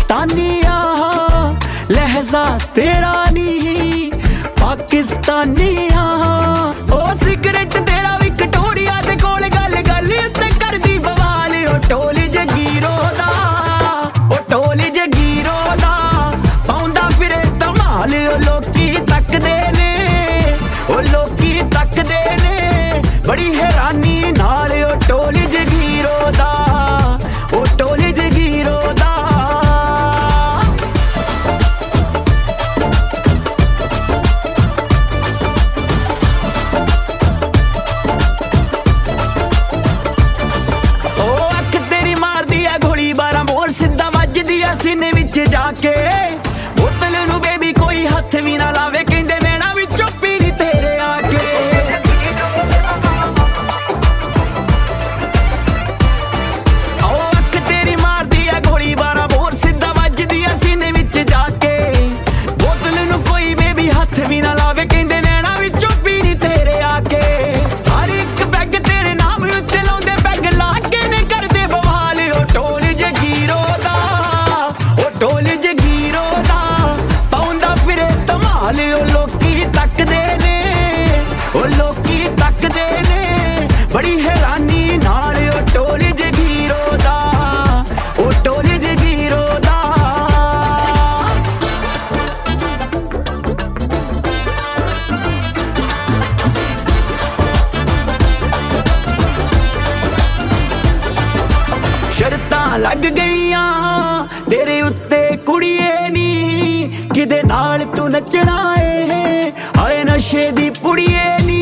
हिंदुस्तानिया लहजा तेरा नी पाकिस्तानिया ओ सिगरेट तेरा विक्टोरिया दे कोल गल गल उत्ते करदी बवाल ओ टोली जगीरो दा ओ टोली जगीरो दा पाउंदा फिरे धमाल ओ लोकी तकदे ने ओ लोकी तकदे ने बड़ी हैरानी नाल ओ टोली जगीरो दा ओ टोली जगीरो दा सीने विच जाके बोतल नू बेबी कोई हथ भी ना लावे कहंदे नैना विचों पीड़ी तेरे आके ओ अख तेरी मारदी है गोली 12 बोर सीधा वजदी है सीने विच जाके बोतल नू कोई बेबी हथ भी ना लावे कहंदे नैना विचों पीड़ी तेरे आके हर एक बैग तेरे नाम उत्ते लाउंदे बैग ला के ने करदे बवाल ओ टोली जगीरो दा टोली जगीरो दा पाउंदा फिरे धमाल ओ लोकी तकदे ने ओ लोकी तकदे ने बड़ी हैरानी नाल ओ टोली जगीरो दा ओ टोली जगीरो दा शर्तां लग गईयां तेरे उत्ते कुड़िए नी किदे नाल तू नचना ए हाए नशे दी पुड़िए नी